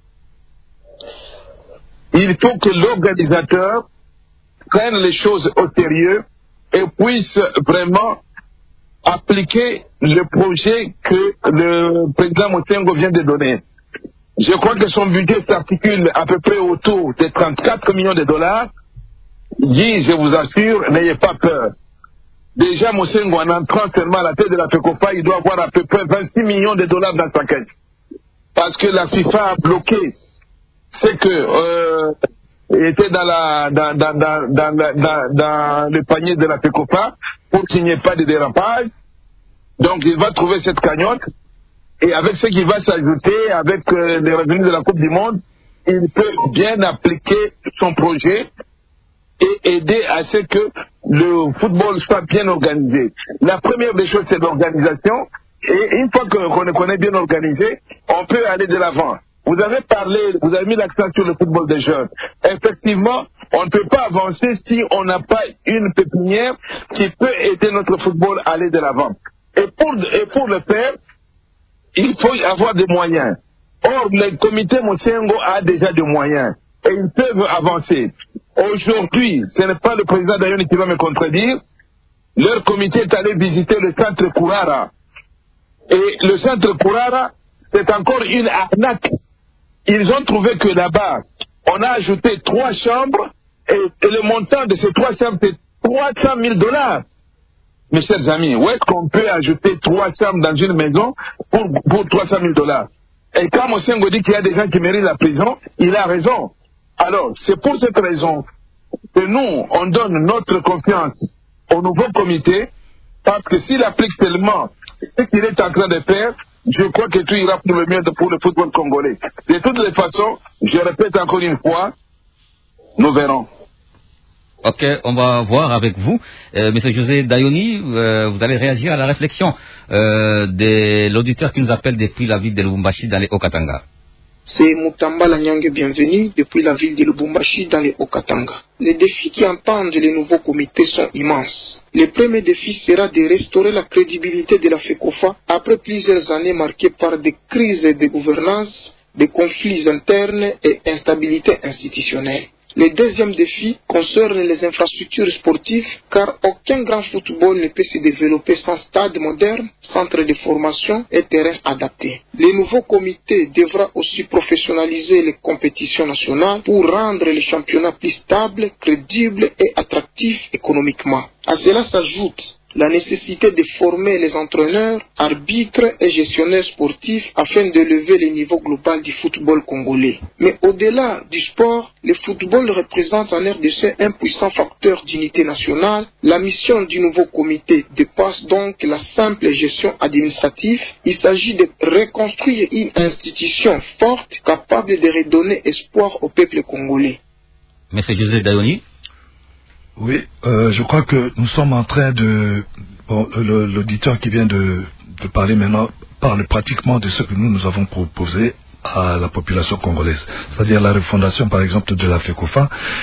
I: Il faut que l'organisateur prenne les choses au sérieux et puisse vraiment appliquer le projet que le président Mosengo vient de donner. Je crois que son budget s'articule à peu près autour de 34 millions de dollars. Guy, je vous assure, n'ayez pas peur. Déjà, Mosengo, en entrant seulement à la tête de la FECOFA, il doit avoir à peu près 26 millions de dollars dans sa caisse. Parce que la FIFA a bloqué ce que était dans le panier de la FECOFA pour qu'il n'y ait pas de dérapage. Donc, il va trouver cette cagnotte. Et avec ce qui va s'ajouter, avec les revenus de la Coupe du Monde, il peut bien appliquer son projet et aider à ce que le football soit bien organisé. La première des choses, c'est l'organisation. Et une fois qu'on est bien organisé, on peut aller de l'avant. Vous avez parlé, vous avez mis l'accent sur le football des jeunes. Effectivement, on ne peut pas avancer si on n'a pas une pépinière qui peut aider notre football à aller de l'avant. Et pour le faire, il faut avoir des moyens. Or, le comité Mosengo a déjà des moyens. Et ils peuvent avancer. Aujourd'hui, ce n'est pas le président Dayoni qui va me contredire. Leur comité est allé visiter le centre Kourara. Et le centre Kourara, c'est encore une arnaque. Ils ont trouvé que là-bas, on a ajouté 3 chambres et le montant de ces 3 chambres, c'est 300 000 dollars. Mes chers amis, où est-ce qu'on peut ajouter 3 chambres dans une maison pour 300 000 dollars? Et quand Mosengo dit qu'il y a des gens qui méritent la prison, il a raison. Alors, c'est pour cette raison que nous, on donne notre confiance au nouveau comité, parce que s'il applique seulement ce qu'il est en train de faire, je crois que tout ira pour le mieux pour le football congolais. De toutes les façons, je répète encore une fois, nous verrons.
A: Ok, on va voir avec vous. Monsieur José Dayoni, vous allez réagir à la réflexion de l'auditeur qui nous appelle depuis la ville de Lubumbashi dans les Haut-Katanga.
K: C'est Moutamba Lanyangue, bienvenue depuis la ville de Lubumbashi dans les Haut-Katanga. Les défis qui entendent les nouveaux comités sont immenses. Le premier défi sera de restaurer la crédibilité de la FECOFA après plusieurs années marquées par des crises de gouvernance, des conflits internes et instabilité institutionnelle. Le deuxième défi concerne les infrastructures sportives, car aucun grand football ne peut se développer sans stade moderne, centre de formation et terrain adapté. Le nouveau comité devra aussi professionnaliser les compétitions nationales pour rendre les championnats plus stables, crédibles et attractifs économiquement. À cela s'ajoute la nécessité de former les entraîneurs, arbitres et gestionnaires sportifs afin de lever le niveau global du football congolais. Mais au-delà du sport, le football représente en RDC un puissant facteur d'unité nationale. La mission du nouveau comité dépasse donc la simple gestion administrative. Il s'agit de reconstruire une institution forte capable de redonner espoir au peuple congolais.
A: Monsieur José Dayoni.
H: Oui, je crois que nous sommes en train de... Bon, l'auditeur qui vient de parler maintenant parle pratiquement de ce que nous avons proposé à la population congolaise. C'est-à-dire la refondation, par exemple, de la FECOFA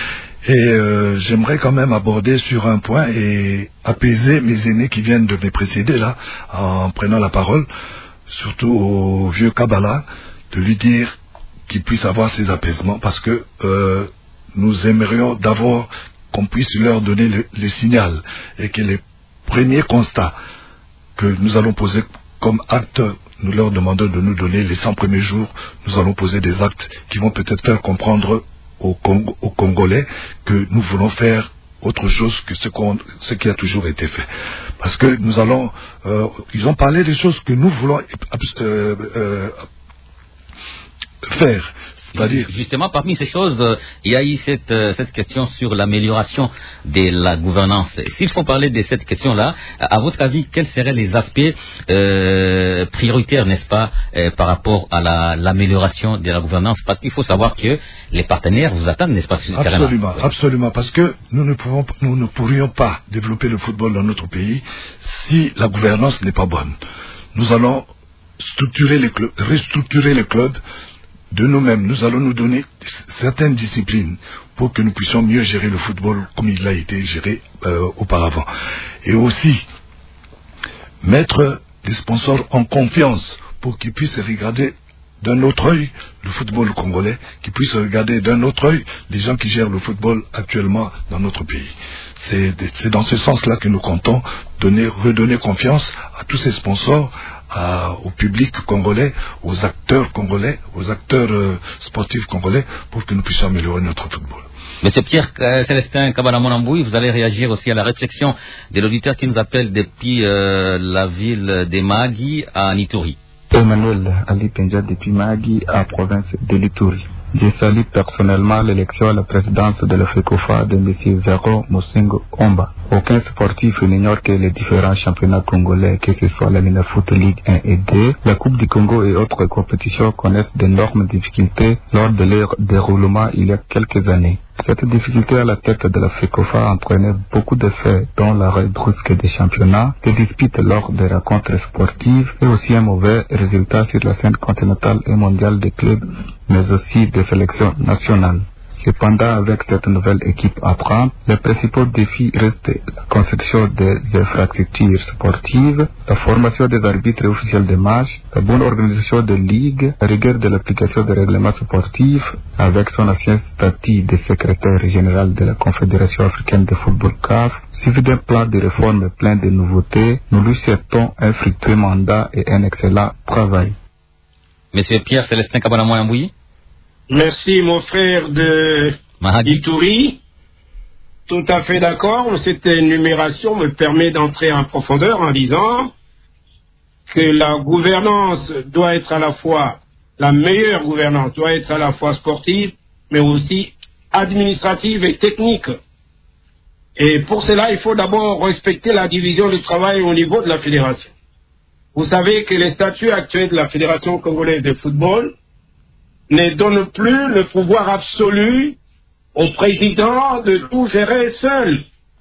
H: Et j'aimerais quand même aborder sur un point et apaiser mes aînés qui viennent de me précéder là, en prenant la parole, surtout au vieux Kabbalah, de lui dire qu'il puisse avoir ces apaisements, parce que nous aimerions d'abord qu'on puisse leur donner le signal, et que les premiers constats que nous allons poser comme acte, nous leur demandons de nous donner les 100 premiers jours, nous allons poser des actes qui vont peut-être faire comprendre aux Congolais que nous voulons faire autre chose que ce qui a toujours été fait. Parce que nous allons, ils ont parlé des choses que nous voulons faire. C'est-à-dire...
A: Justement, parmi ces choses, il y a eu cette question sur l'amélioration de la gouvernance. S'il faut parler de cette question-là, à votre avis, quels seraient les aspects prioritaires, n'est-ce pas, par rapport à l'amélioration de la gouvernance? Parce qu'il faut savoir que les partenaires vous attendent, n'est-ce pas, sur ce terrain-là?
H: Absolument, absolument, parce que nous ne pourrions pas développer le football dans notre pays si la gouvernance n'est pas bonne. Nous allons restructurer les clubs de nous-mêmes. Nous allons nous donner certaines disciplines pour que nous puissions mieux gérer le football comme il a été géré auparavant. Et aussi mettre les sponsors en confiance pour qu'ils puissent regarder d'un autre œil le football congolais, qu'ils puissent regarder d'un autre œil les gens qui gèrent le football actuellement dans notre pays. C'est dans ce sens-là que nous comptons redonner confiance à tous ces sponsors, au public congolais, aux acteurs congolais, aux acteurs sportifs congolais, pour que nous puissions améliorer notre football.
A: Monsieur Pierre Célestin Kabana-Monambouy, vous allez réagir aussi à la réflexion de l'auditeur qui nous appelle depuis la ville de Mahagi à Ituri.
L: Emmanuel Ali Penja depuis Mahagi à province de l'Ituri. Je salue personnellement l'élection à la présidence de la FECOFA de M. Véron Mosengo Omba. Aucun sportif n'ignore que les différents championnats congolais, que ce soit la Minafoot Ligue 1 et 2, la Coupe du Congo et autres compétitions connaissent d'énormes difficultés lors de leur déroulement il y a quelques années. Cette difficulté à la tête de la FECOFA entraînait beaucoup d'effets, dont l'arrêt brusque des championnats, des disputes lors des rencontres sportives et aussi un mauvais résultat sur la scène continentale et mondiale des clubs, mais aussi des sélections nationales. Cependant, avec cette nouvelle équipe à prendre, les principaux défis restent la construction des infrastructures sportives, la formation des arbitres officiels des matchs, la bonne organisation des ligues, la rigueur de l'application des règlements sportifs, avec son ancien statut de secrétaire général de la Confédération africaine de football CAF, suivi d'un plan de réforme plein de nouveautés. Nous lui souhaitons un fructueux mandat et un excellent travail.
A: Monsieur Pierre Célestin Kabana-Monambouy.
C: Merci mon frère de Ituri. Tout à fait d'accord. Cette énumération me permet d'entrer en profondeur en disant que la gouvernance doit être à la fois, la meilleure gouvernance doit être à la fois sportive, mais aussi administrative et technique. Et pour cela, il faut d'abord respecter la division du travail au niveau de la fédération. Vous savez que les statuts actuels de la Fédération congolaise de football ne donne plus le pouvoir absolu au président de tout gérer seul.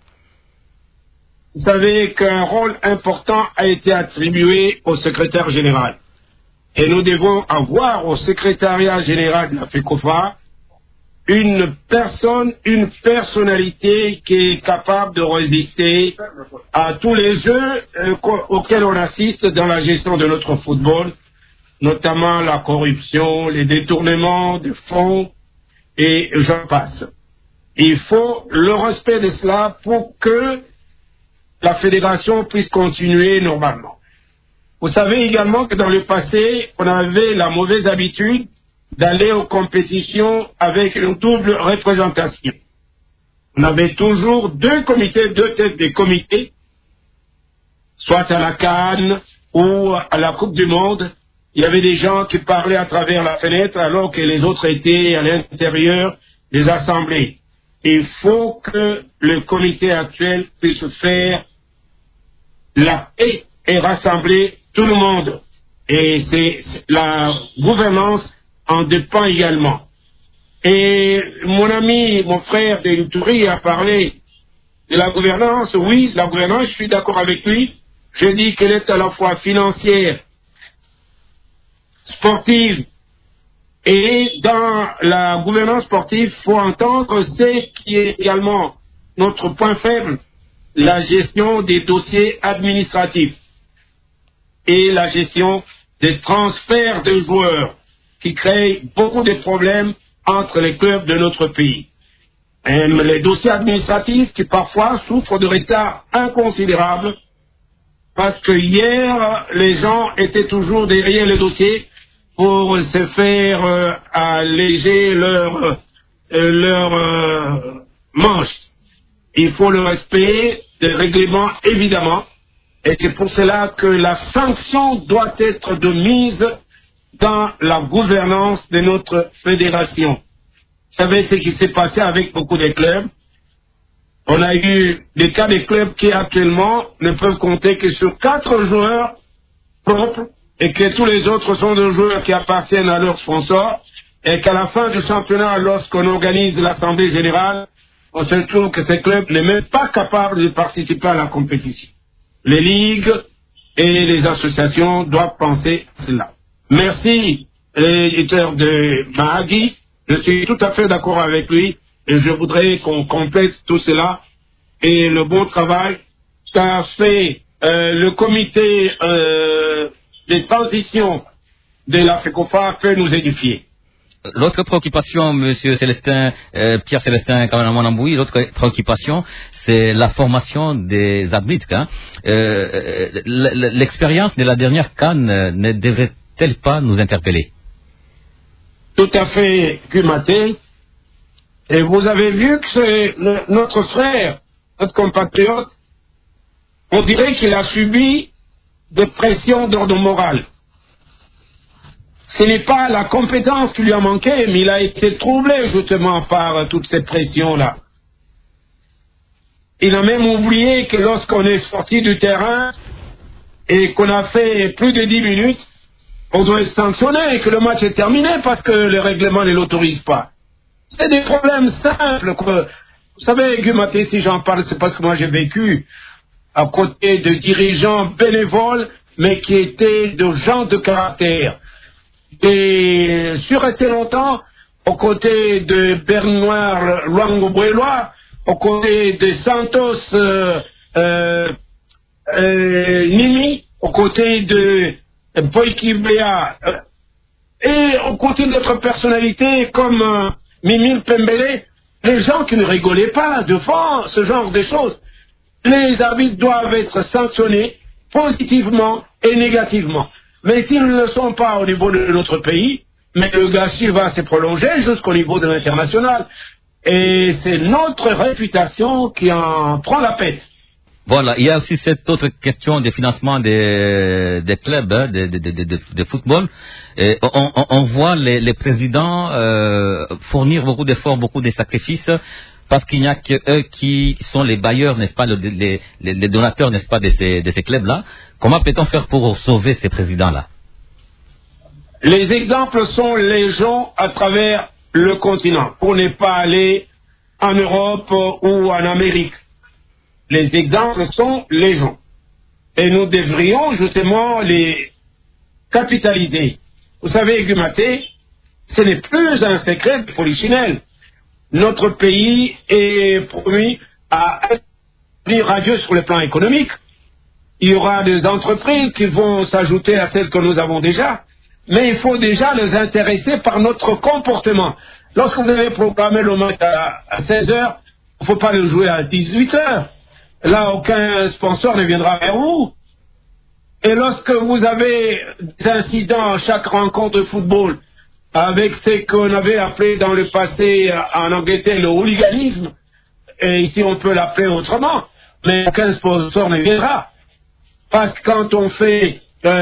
C: Vous savez qu'un rôle important a été attribué au secrétaire général. Et nous devons avoir au secrétariat général de la FECOFA une personne, une personnalité qui est capable de résister à tous les jeux auxquels on assiste dans la gestion de notre football, notamment la corruption, les détournements de fonds, et j'en passe. Il faut le respect de cela pour que la fédération puisse continuer normalement. Vous savez également que dans le passé, on avait la mauvaise habitude d'aller aux compétitions avec une double représentation. On avait toujours deux comités, deux têtes de comités, soit à la CAN ou à la Coupe du Monde. Il y avait des gens qui parlaient à travers la fenêtre alors que les autres étaient à l'intérieur des assemblées. Il faut que le comité actuel puisse faire la paix et rassembler tout le monde. Et c'est la gouvernance en dépend également. Et mon ami, mon frère de Ituri a parlé de la gouvernance. Oui, la gouvernance, je suis d'accord avec lui. Je dis qu'elle est à la fois financière, sportive Et dans la gouvernance sportive, il faut entendre ce qui est également notre point faible, la gestion des dossiers administratifs et la gestion des transferts de joueurs qui créent beaucoup de problèmes entre les clubs de notre pays. Et les dossiers administratifs qui parfois souffrent de retard inconsidérable parce que hier, les gens étaient toujours derrière les dossiers pour se faire alléger leur manche. Il faut le respect des règlements, évidemment, et c'est pour cela que la sanction doit être de mise dans la gouvernance de notre fédération. Vous savez ce qui s'est passé avec beaucoup de clubs. On a eu des cas de clubs qui actuellement ne peuvent compter que sur 4 joueurs propres et que tous les autres sont des joueurs qui appartiennent à leurs sponsors et qu'à la fin du championnat, lorsqu'on organise l'Assemblée générale, on se trouve que ces clubs ne sont même pas capables de participer à la compétition. Les ligues et les associations doivent penser cela. Merci, l'éditeur de Mahagi. Je suis tout à fait d'accord avec lui et je voudrais qu'on complète tout cela et le bon travail qu'a fait le comité de transition de la FECOFA peut nous édifier.
A: L'autre préoccupation, Monsieur Célestin, Pierre Célestin Kamanamanamboui, l'autre préoccupation, c'est la formation des arbitres. Hein. L'expérience de la dernière CAN ne devrait-elle pas nous interpeller?
C: Tout à fait, Gumaté. Et vous avez vu que c'est notre frère, notre compatriote, on dirait qu'il a subi des pressions d'ordre moral. Ce n'est pas la compétence qui lui a manqué, mais il a été troublé justement par toutes ces pressions-là. Il a même oublié que lorsqu'on est sorti du terrain et qu'on a fait plus de 10 minutes, on doit être sanctionné et que le match est terminé parce que le règlement ne l'autorise pas. C'est des problèmes simples. Vous savez, Gumaté, si j'en parle, c'est parce que moi j'ai vécu à côté de dirigeants bénévoles, mais qui étaient de gens de caractère. Et je suis resté longtemps aux côtés de Bernard Luango-Bouélois, aux côtés de Santos Nimi, aux côtés de Boyki Béa, et aux côtés d'autres personnalités comme Mimile Pembele, les gens qui ne rigolaient pas devant ce genre de choses. Les arbitres doivent être sanctionnés positivement et négativement. Mais s'ils ne le sont pas au niveau de notre pays, mais le gâchis va se prolonger jusqu'au niveau de l'international. Et c'est notre réputation qui en prend la pète.
A: Voilà, il y a aussi cette autre question de financement des clubs de football. Et on voit les présidents fournir beaucoup d'efforts, beaucoup de sacrifices, parce qu'il n'y a que eux qui sont les bailleurs, n'est-ce pas, les donateurs, n'est-ce pas, de ces clubs-là. Comment peut-on faire pour sauver ces présidents-là?
C: Les exemples sont légion à travers le continent, pour ne pas aller en Europe ou en Amérique. Les exemples sont légion. Et nous devrions justement les capitaliser. Vous savez, Gumaté, ce n'est plus un secret de polichinelle. Notre pays est promis à être radieux sur le plan économique. Il y aura des entreprises qui vont s'ajouter à celles que nous avons déjà, mais il faut déjà les intéresser par notre comportement. Lorsque vous avez programmé le match à 16 heures, il ne faut pas le jouer à 18 heures. Là, aucun sponsor ne viendra vers vous. Et lorsque vous avez des incidents à chaque rencontre de football, avec ce qu'on avait appelé dans le passé en Angleterre le hooliganisme, et ici on peut l'appeler autrement, mais aucun sponsor ne viendra. Parce que quand on fait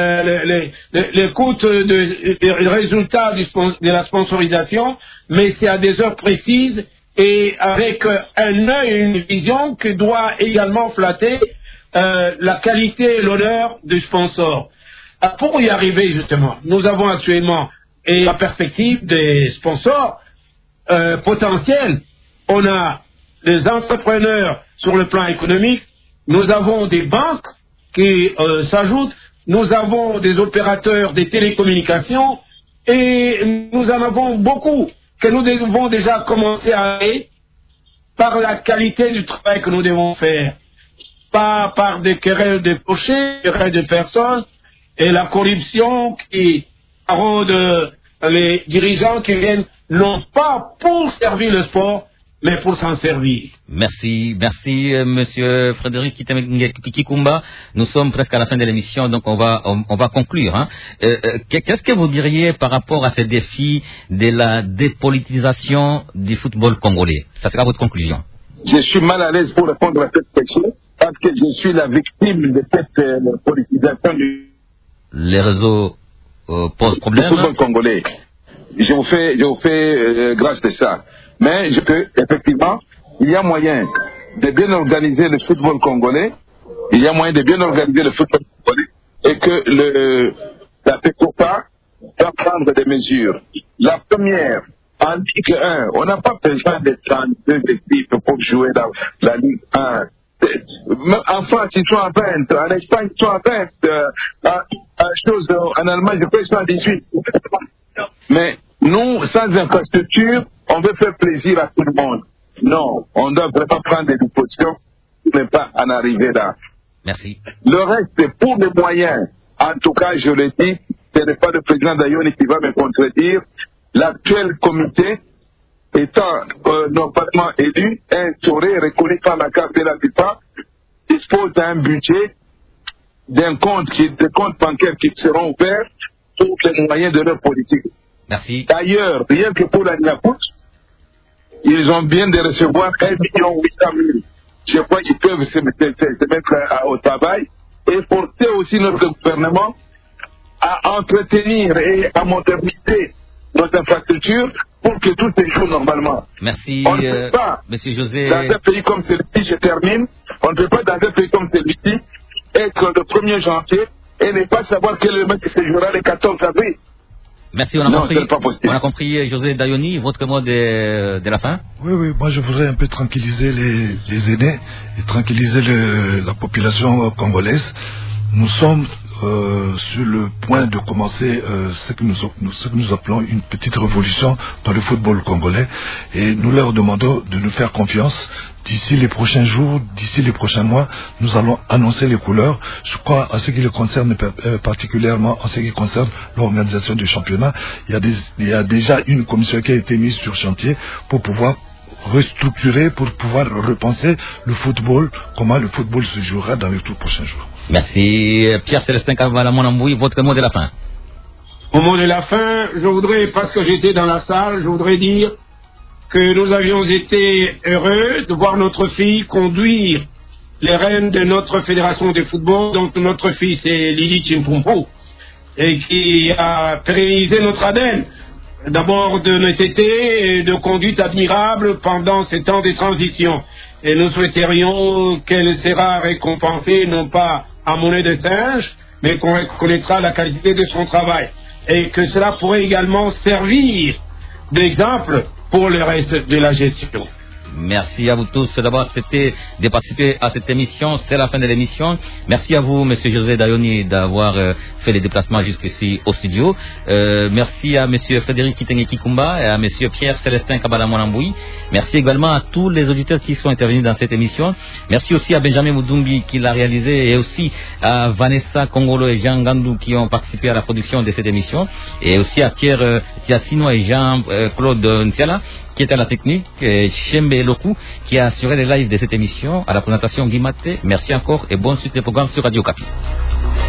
C: les coûts des résultats de la sponsorisation, mais c'est à des heures précises et avec un œil et une vision qui doit également flatter la qualité et l'honneur du sponsor. Pour y arriver justement, nous avons actuellement la perspective des sponsors potentiels. On a des entrepreneurs sur le plan économique, nous avons des banques qui s'ajoutent, nous avons des opérateurs des télécommunications Et nous en avons beaucoup que nous devons déjà commencer à aller par la qualité du travail que nous devons faire. Pas par des querelles de pochés, des querelles de personnes, et la corruption qui arrode les dirigeants qui viennent non pas pour servir le sport, mais pour s'en servir.
A: Merci, monsieur Frédéric Kikumba. Nous sommes presque à la fin de l'émission, donc on va conclure. Hein. Qu'est-ce que vous diriez par rapport à ces défis de la dépolitisation du football congolais? Ça sera votre conclusion.
I: Je suis mal à l'aise pour répondre à cette question, parce que je suis la victime de cette politisation du...
A: Les réseaux posent problème.
I: Le football congolais. Je vous fais grâce de ça. Mais effectivement, il y a moyen de bien organiser le football congolais. Il y a moyen de bien organiser le football congolais. Et que la FECOFA doit prendre des mesures. La première, en Ligue 1, on n'a pas besoin de 32 équipes pour jouer dans la Ligue 1. En France, ils sont à 20. En Espagne, ils sont à 20. En Allemagne, je peux 118. Mais nous, sans infrastructure, on veut faire plaisir à tout le monde. Non, on doit vraiment prendre des dispositions pour ne pas en arriver là.
A: Merci.
I: Le reste, pour les moyens, en tout cas, je le dis, ce n'est pas le président Dayoni qui va me contredire. L'actuel comité, étant normalement élu, instauré, reconnu par la carte de la FIFA, dispose d'un budget, des comptes bancaires qui seront ouverts pour les moyens de leur politique.
A: Merci.
I: D'ailleurs, rien que pour la Niafoot, ils ont bien de recevoir 1,8 million. Je crois qu'ils peuvent se mettre au travail et forcer aussi notre gouvernement à entretenir et à moderniser nos infrastructures pour que tout se joue normalement.
A: Merci,
I: on ne peut pas,
A: monsieur José.
I: Dans un pays comme celui-ci, je termine, on ne peut pas dans un pays comme celui-ci être le 1er janvier et ne pas savoir quel match se jouera le 14 avril.
A: Merci, on a compris, José Dayoni, votre mot de la fin.
H: Oui, moi je voudrais un peu tranquilliser les aînés et tranquilliser la population congolaise. Nous sommes sur le point de commencer ce que nous appelons une petite révolution dans le football congolais et nous leur demandons de nous faire confiance. D'ici les prochains jours, d'ici les prochains mois, nous allons annoncer les couleurs. Je crois, en ce qui les concerne particulièrement, en ce qui concerne l'organisation du championnat, il y a déjà une commission qui a été mise sur chantier pour pouvoir restructurer, pour pouvoir repenser le football, comment le football se jouera dans les tout prochains jours.
A: Merci. Pierre-Célestin Kabalamonamboui, votre mot de la fin.
C: Au mot de la fin, je voudrais, parce que j'étais dans la salle, je voudrais dire que nous avions été heureux de voir notre fille conduire les rênes de notre fédération de football. Donc notre fille c'est Lili Chimpumpu et qui a pérennisé notre ADN. D'abord d'honnêteté et de conduite admirable pendant ces temps de transition. Et nous souhaiterions qu'elle sera récompensée non pas à monnaie de singe, mais qu'on reconnaîtra la qualité de son travail. Et que cela pourrait également servir d'exemple pour le reste de la gestion.
A: Merci à vous tous d'avoir accepté de participer à cette émission. C'est la fin de l'émission. Merci à vous, monsieur José Dayoni, d'avoir fait les déplacements jusqu'ici au studio. Merci à monsieur Frédéric Kikumba et à monsieur Pierre-Célestin Kabalamonamboui. Merci également à tous les auditeurs qui sont intervenus dans cette émission. Merci aussi à Benjamin Moudumbi qui l'a réalisé et aussi à Vanessa Kongolo et Jean Gandou qui ont participé à la production de cette émission. Et aussi à Pierre Tiassino et Jean-Claude Ntiala qui est à la technique, Chembe Loku qui a assuré les lives de cette émission, à la présentation Guy Maté. Merci encore et bonne suite des programmes sur Radio Okapi.